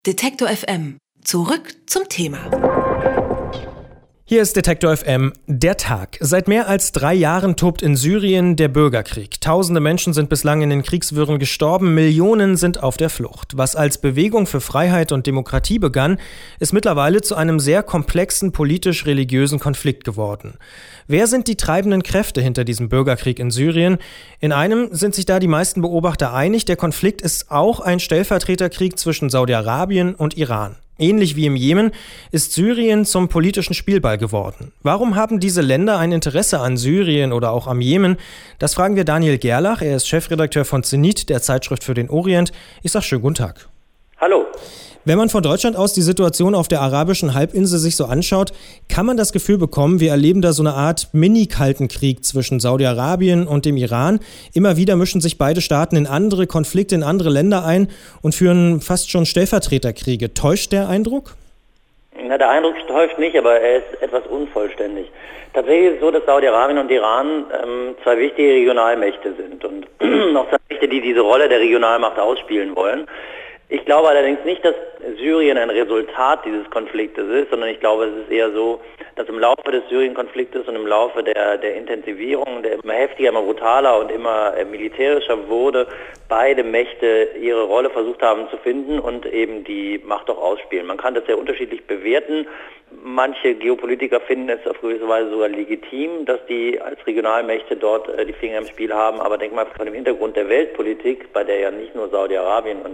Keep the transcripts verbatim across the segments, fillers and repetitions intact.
Detektor F M. Zurück zum Thema. Hier ist Detektor F M, der Tag. Seit mehr als drei Jahren tobt in Syrien der Bürgerkrieg. Tausende Menschen sind bislang in den Kriegswirren gestorben, Millionen sind auf der Flucht. Was als Bewegung für Freiheit und Demokratie begann, ist mittlerweile zu einem sehr komplexen politisch-religiösen Konflikt geworden. Wer sind die treibenden Kräfte hinter diesem Bürgerkrieg in Syrien? In einem sind sich da die meisten Beobachter einig, der Konflikt ist auch ein Stellvertreterkrieg zwischen Saudi-Arabien und Iran. Ähnlich wie im Jemen ist Syrien zum politischen Spielball geworden. Warum haben diese Länder ein Interesse an Syrien oder auch am Jemen? Das fragen wir Daniel Gerlach. Er ist Chefredakteur von Zenit, der Zeitschrift für den Orient. Ich sage schönen guten Tag. Hallo. Wenn man von Deutschland aus die Situation auf der arabischen Halbinsel sich so anschaut, kann man das Gefühl bekommen, wir erleben da so eine Art Mini-Kalten Krieg zwischen Saudi-Arabien und dem Iran. Immer wieder mischen sich beide Staaten in andere Konflikte, in andere Länder ein und führen fast schon Stellvertreterkriege. Täuscht der Eindruck? Na, der Eindruck täuscht nicht, aber er ist etwas unvollständig. Tatsächlich ist es so, dass Saudi-Arabien und Iran ähm, zwei wichtige Regionalmächte sind und auch zwei Mächte, die diese Rolle der Regionalmacht ausspielen wollen. Ich glaube allerdings nicht, dass Syrien ein Resultat dieses Konfliktes ist, sondern ich glaube, es ist eher so, dass im Laufe des Syrien-Konfliktes und im Laufe der, der Intensivierung, der immer heftiger, immer brutaler und immer militärischer wurde, beide Mächte ihre Rolle versucht haben zu finden und eben die Macht auch ausspielen. Man kann das sehr unterschiedlich bewerten. Manche Geopolitiker finden es auf gewisse Weise sogar legitim, dass die als Regionalmächte dort äh, die Finger im Spiel haben. Aber denk mal, von dem Hintergrund der Weltpolitik, bei der ja nicht nur Saudi-Arabien und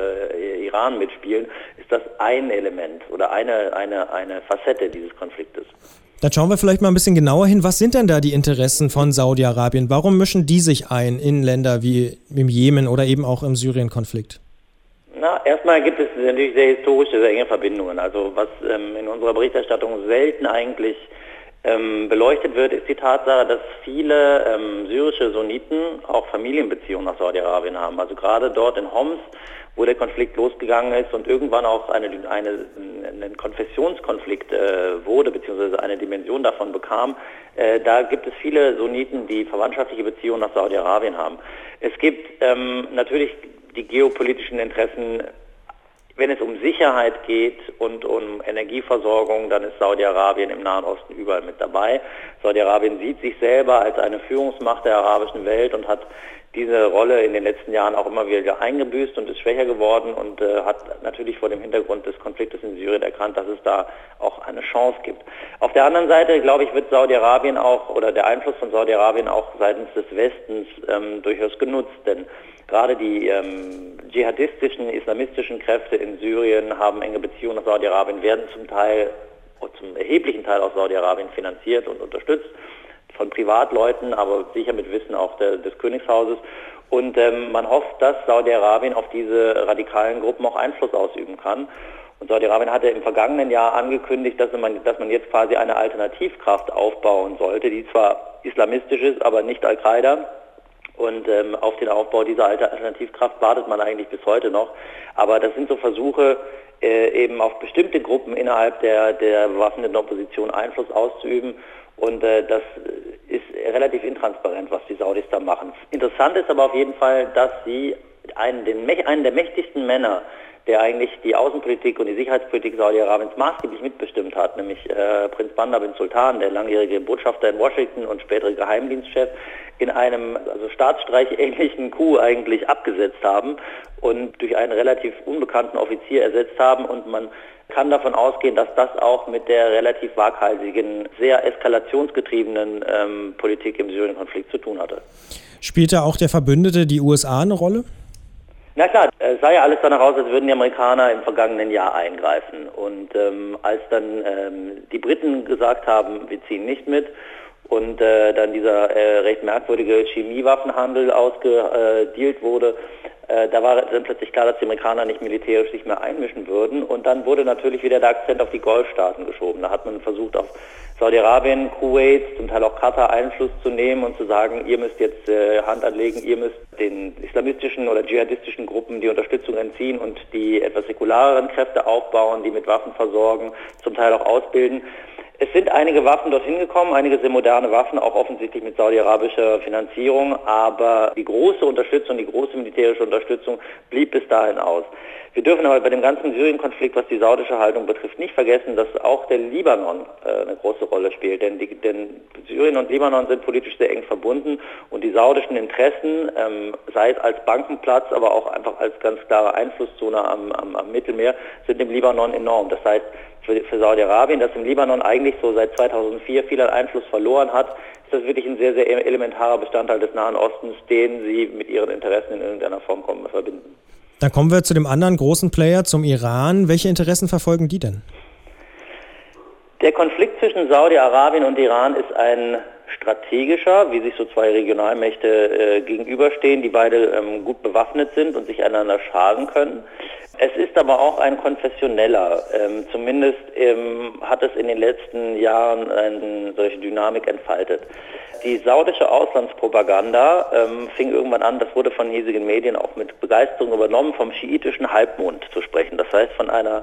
äh, Iran mitspielen, ist das ein Element oder eine, eine, eine Facette dieses Konfliktes. Dann schauen wir vielleicht mal ein bisschen genauer hin. Was sind denn da die Interessen von Saudi-Arabien? Warum mischen die sich ein in Länder wie im Jemen oder eben auch im Syrien-Konflikt? Na, erstmal gibt es natürlich sehr historische, sehr enge Verbindungen. Also was ähm, in unserer Berichterstattung selten eigentlich ähm, beleuchtet wird, ist die Tatsache, dass viele ähm, syrische Sunniten auch Familienbeziehungen nach Saudi-Arabien haben. Also gerade dort in Homs, wo der Konflikt losgegangen ist und irgendwann auch eine, eine, ein Konfessionskonflikt äh, wurde, beziehungsweise eine Dimension davon bekam, äh, da gibt es viele Sunniten, die verwandtschaftliche Beziehungen nach Saudi-Arabien haben. Es gibt ähm, natürlich die geopolitischen Interessen, wenn es um Sicherheit geht und um Energieversorgung, dann ist Saudi-Arabien im Nahen Osten überall mit dabei. Saudi-Arabien sieht sich selber als eine Führungsmacht der arabischen Welt und hat diese Rolle in den letzten Jahren auch immer wieder eingebüßt und ist schwächer geworden und äh, hat natürlich vor dem Hintergrund des Konfliktes in Syrien erkannt, dass es da auch eine Chance gibt. Auf der anderen Seite, glaube ich, wird Saudi-Arabien auch, oder der Einfluss von Saudi-Arabien auch seitens des Westens ähm, durchaus genutzt, denn gerade die ähm, dschihadistischen, islamistischen Kräfte in Syrien haben enge Beziehungen nach Saudi-Arabien, werden zum Teil, zum erheblichen Teil aus Saudi-Arabien finanziert und unterstützt von Privatleuten, aber sicher mit Wissen auch der, des Königshauses. Und ähm, man hofft, dass Saudi-Arabien auf diese radikalen Gruppen auch Einfluss ausüben kann. Und Saudi-Arabien hatte im vergangenen Jahr angekündigt, dass man, dass man jetzt quasi eine Alternativkraft aufbauen sollte, die zwar islamistisch ist, aber nicht Al-Qaida. Und ähm, auf den Aufbau dieser Alternativkraft wartet man eigentlich bis heute noch. Aber das sind so Versuche, äh, eben auf bestimmte Gruppen innerhalb der, der bewaffneten Opposition Einfluss auszuüben. Und äh, das ist relativ intransparent, was die Saudis da machen. Interessant ist aber auf jeden Fall, dass sie einen, den, einen der mächtigsten Männer, der eigentlich die Außenpolitik und die Sicherheitspolitik Saudi-Arabiens maßgeblich mitbestimmt hat, nämlich äh, Prinz Bandar bin Sultan, der langjährige Botschafter in Washington und spätere Geheimdienstchef, in einem also Staatsstreich-ähnlichen Coup eigentlich abgesetzt haben und durch einen relativ unbekannten Offizier ersetzt haben. Und man kann davon ausgehen, dass das auch mit der relativ waghalsigen, sehr eskalationsgetriebenen ähm, Politik im Syrien-Konflikt zu tun hatte. Spielt da auch der Verbündete, die U S A, eine Rolle? Na klar, es sah ja alles danach aus, als würden die Amerikaner im vergangenen Jahr eingreifen. Und ähm, als dann ähm, die Briten gesagt haben, wir ziehen nicht mit, und äh, dann dieser äh, recht merkwürdige Chemiewaffenhandel ausgedealt wurde, äh, da war dann plötzlich klar, dass die Amerikaner nicht militärisch sich mehr einmischen würden. Und dann wurde natürlich wieder der Akzent auf die Golfstaaten geschoben. Da hat man versucht, auf Saudi-Arabien, Kuwait, zum Teil auch Katar Einfluss zu nehmen und zu sagen, ihr müsst jetzt äh, Hand anlegen, ihr müsst den islamistischen oder dschihadistischen Gruppen die Unterstützung entziehen und die etwas säkulareren Kräfte aufbauen, die mit Waffen versorgen, zum Teil auch ausbilden. Es sind einige Waffen dorthin gekommen, einige sehr moderne Waffen, auch offensichtlich mit saudi-arabischer Finanzierung, aber die große Unterstützung, die große militärische Unterstützung blieb bis dahin aus. Wir dürfen aber bei dem ganzen Syrien-Konflikt, was die saudische Haltung betrifft, nicht vergessen, dass auch der Libanon äh, eine große Rolle spielt. Denn, die, denn Syrien und Libanon sind politisch sehr eng verbunden und die saudischen Interessen, ähm, sei es als Bankenplatz, aber auch einfach als ganz klare Einflusszone am, am, am Mittelmeer, sind im Libanon enorm. Das heißt, für, für Saudi-Arabien, das im Libanon eigentlich so seit zweitausendvier viel an Einfluss verloren hat, ist das wirklich ein sehr, sehr elementarer Bestandteil des Nahen Ostens, den sie mit ihren Interessen in irgendeiner Form kommen, verbinden. Dann kommen wir zu dem anderen großen Player, zum Iran. Welche Interessen verfolgen die denn? Der Konflikt zwischen Saudi-Arabien und Iran ist ein strategischer, wie sich so zwei Regionalmächte äh, gegenüberstehen, die beide ähm, gut bewaffnet sind und sich einander schaden können. Es ist aber auch ein konfessioneller. Ähm, zumindest ähm, hat es in den letzten Jahren eine solche Dynamik entfaltet. Die saudische Auslandspropaganda ähm, fing irgendwann an, das wurde von hiesigen Medien auch mit Begeisterung übernommen, vom schiitischen Halbmond zu sprechen. Das heißt von einer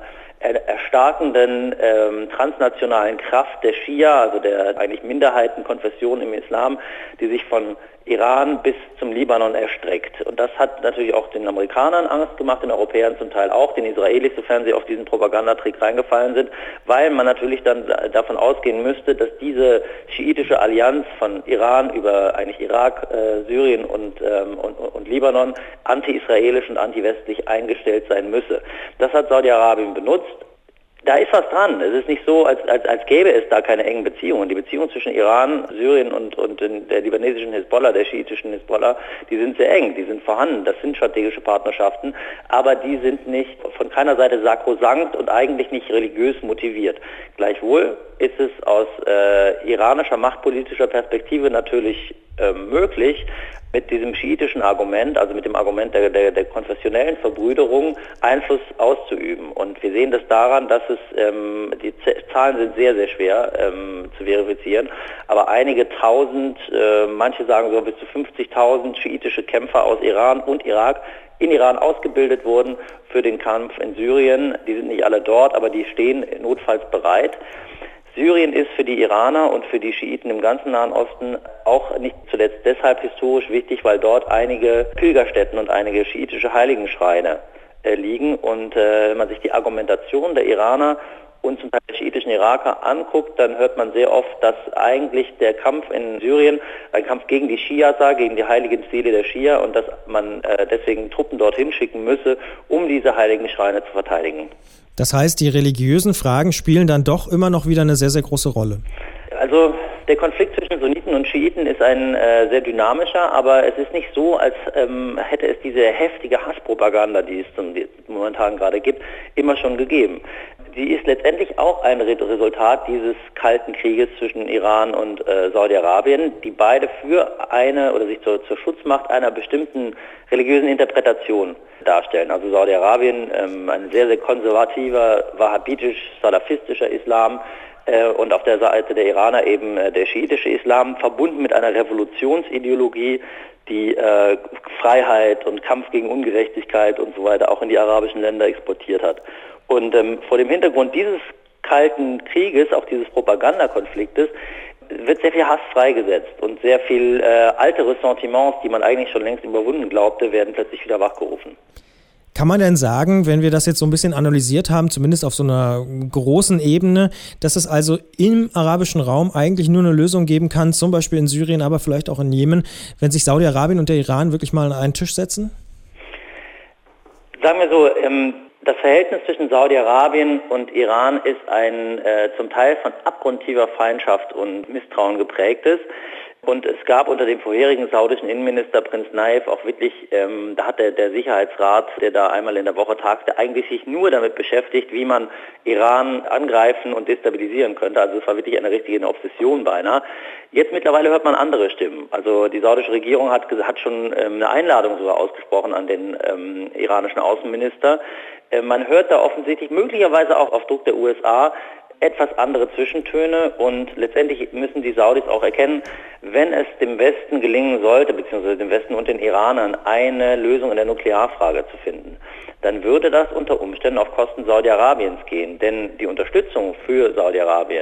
erstarkenden ähm, transnationalen Kraft der Schia, also der eigentlich Minderheitenkonfession im Islam, die sich von Iran bis zum Libanon erstreckt. Und das hat natürlich auch den Amerikanern Angst gemacht, den Europäern zum Teil auch, den Israelis, sofern sie auf diesen Propagandatrick reingefallen sind, weil man natürlich dann davon ausgehen müsste, dass diese schiitische Allianz von Iran über eigentlich Irak, äh, Syrien und, ähm, und, und Libanon anti-israelisch und anti-westlich eingestellt sein müsse. Das hat Saudi-Arabien benutzt. Da ist was dran. Es ist nicht so, als, als, als gäbe es da keine engen Beziehungen. Die Beziehungen zwischen Iran, Syrien und, und der libanesischen Hisbollah, der schiitischen Hisbollah, die sind sehr eng, die sind vorhanden. Das sind strategische Partnerschaften, aber die sind nicht von keiner Seite sakrosankt und eigentlich nicht religiös motiviert. Gleichwohl ist es aus äh, iranischer machtpolitischer Perspektive natürlich äh, möglich, mit diesem schiitischen Argument, also mit dem Argument der, der, der konfessionellen Verbrüderung, Einfluss auszuüben. Und wir sehen das daran, dass es, ähm, die Z- Zahlen sind sehr, sehr schwer ähm, zu verifizieren, aber einige tausend, äh, manche sagen so bis zu fünfzigtausend schiitische Kämpfer aus Iran und Irak in Iran ausgebildet wurden für den Kampf in Syrien. Die sind nicht alle dort, aber die stehen notfalls bereit. Syrien ist für die Iraner und für die Schiiten im ganzen Nahen Osten auch nicht zuletzt deshalb historisch wichtig, weil dort einige Pilgerstätten und einige schiitische Heiligenschreine äh, liegen. Und äh, wenn man sich die Argumentation der Iraner und zum Teil der schiitischen Iraker anguckt, dann hört man sehr oft, dass eigentlich der Kampf in Syrien ein Kampf gegen die Schia sei, gegen die heiligen Ziele der Schia und dass man äh, deswegen Truppen dorthin schicken müsse, um diese heiligen Schreine zu verteidigen. Das heißt, die religiösen Fragen spielen dann doch immer noch wieder eine sehr, sehr große Rolle. Also der Konflikt zwischen Sunniten und Schiiten ist ein äh, sehr dynamischer, aber es ist nicht so, als ähm, hätte es diese heftige Hasspropaganda, die es zum, die es momentan gerade gibt, immer schon gegeben. Die ist letztendlich auch ein Resultat dieses kalten Krieges zwischen Iran und äh, Saudi-Arabien, die beide für eine oder sich zur, zur Schutzmacht einer bestimmten religiösen Interpretation darstellen. Also Saudi-Arabien, ähm, ein sehr, sehr konservativer, wahhabitisch-salafistischer Islam, äh, und auf der Seite der Iraner eben äh, der schiitische Islam, verbunden mit einer Revolutionsideologie, die äh, Freiheit und Kampf gegen Ungerechtigkeit und so weiter auch in die arabischen Länder exportiert hat. Und ähm, vor dem Hintergrund dieses kalten Krieges, auch dieses Propagandakonfliktes, wird sehr viel Hass freigesetzt und sehr viel äh, alte Ressentiments, die man eigentlich schon längst überwunden glaubte, werden plötzlich wieder wachgerufen. Kann man denn sagen, wenn wir das jetzt so ein bisschen analysiert haben, zumindest auf so einer großen Ebene, dass es also im arabischen Raum eigentlich nur eine Lösung geben kann, zum Beispiel in Syrien, aber vielleicht auch in Jemen, wenn sich Saudi-Arabien und der Iran wirklich mal an einen Tisch setzen? Sagen wir so, ähm, das Verhältnis zwischen Saudi-Arabien und Iran ist ein äh, zum Teil von abgrundtiefer Feindschaft und Misstrauen geprägtes. Und es gab unter dem vorherigen saudischen Innenminister Prinz Naif auch wirklich, ähm, da hat der, der Sicherheitsrat, der da einmal in der Woche tagte, eigentlich sich nur damit beschäftigt, wie man Iran angreifen und destabilisieren könnte. Also es war wirklich eine richtige Obsession beinahe. Jetzt mittlerweile hört man andere Stimmen. Also die saudische Regierung hat, hat schon ähm, eine Einladung sogar ausgesprochen an den ähm, iranischen Außenminister. Äh, man hört da offensichtlich, möglicherweise auch auf Druck der U S A, etwas andere Zwischentöne und letztendlich müssen die Saudis auch erkennen, wenn es dem Westen gelingen sollte, beziehungsweise dem Westen und den Iranern, eine Lösung in der Nuklearfrage zu finden, dann würde das unter Umständen auf Kosten Saudi-Arabiens gehen. Denn die Unterstützung für Saudi-Arabien, die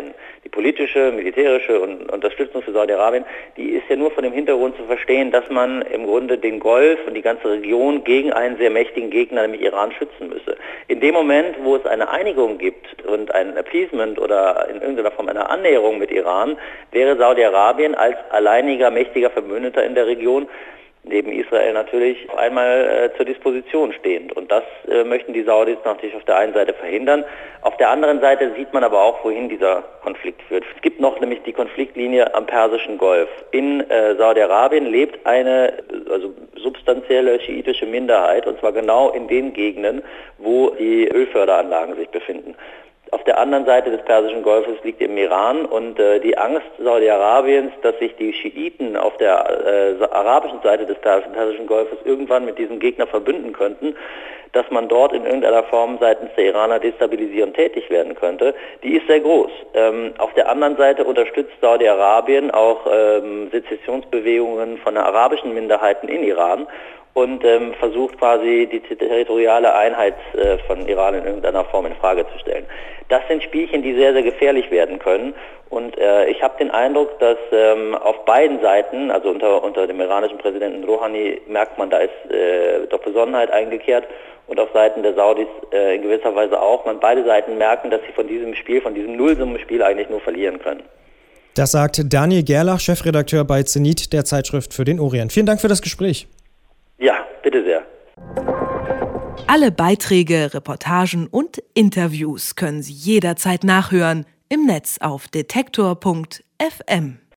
politische, militärische und Unterstützung für Saudi-Arabien, die ist ja nur von dem Hintergrund zu verstehen, dass man im Grunde den Golf und die ganze Region gegen einen sehr mächtigen Gegner, nämlich Iran, schützen müsse. In dem Moment, wo es eine Einigung gibt und ein Appeasement oder in irgendeiner Form eine Annäherung mit Iran, wäre Saudi-Arabien als alleiniger, mächtiger Verbündeter in der Region neben Israel natürlich einmal äh, zur Disposition stehend. Und das äh, möchten die Saudis natürlich auf der einen Seite verhindern. Auf der anderen Seite sieht man aber auch, wohin dieser Konflikt führt. Es gibt noch nämlich die Konfliktlinie am Persischen Golf. In äh, Saudi-Arabien lebt eine also substanzielle schiitische Minderheit, und zwar genau in den Gegenden, wo die Ölförderanlagen sich befinden. Auf der anderen Seite des Persischen Golfes liegt im Iran, und äh, die Angst Saudi-Arabiens, dass sich die Schiiten auf der äh, arabischen Seite des Persischen Golfes irgendwann mit diesem Gegner verbünden könnten, dass man dort in irgendeiner Form seitens der Iraner destabilisierend tätig werden könnte, die ist sehr groß. Ähm, auf der anderen Seite unterstützt Saudi-Arabien auch ähm, Sezessionsbewegungen von der arabischen Minderheiten in Iran und ähm, versucht quasi die territoriale Einheit äh, von Iran in irgendeiner Form in Frage zu stellen. Das sind Spielchen, die sehr, sehr gefährlich werden können, und äh, ich habe den Eindruck, dass ähm, auf beiden Seiten, also unter, unter dem iranischen Präsidenten Rouhani, merkt man, da ist äh, doch Besonnenheit eingekehrt, und auf Seiten der Saudis äh, in gewisser Weise auch. Man beide Seiten merken, dass sie von diesem Spiel, von diesem Nullsummenspiel eigentlich nur verlieren können. Das sagt Daniel Gerlach, Chefredakteur bei Zenit, der Zeitschrift für den Orient. Vielen Dank für das Gespräch. Ja, bitte sehr. Alle Beiträge, Reportagen und Interviews können Sie jederzeit nachhören im Netz auf detektor punkt f m.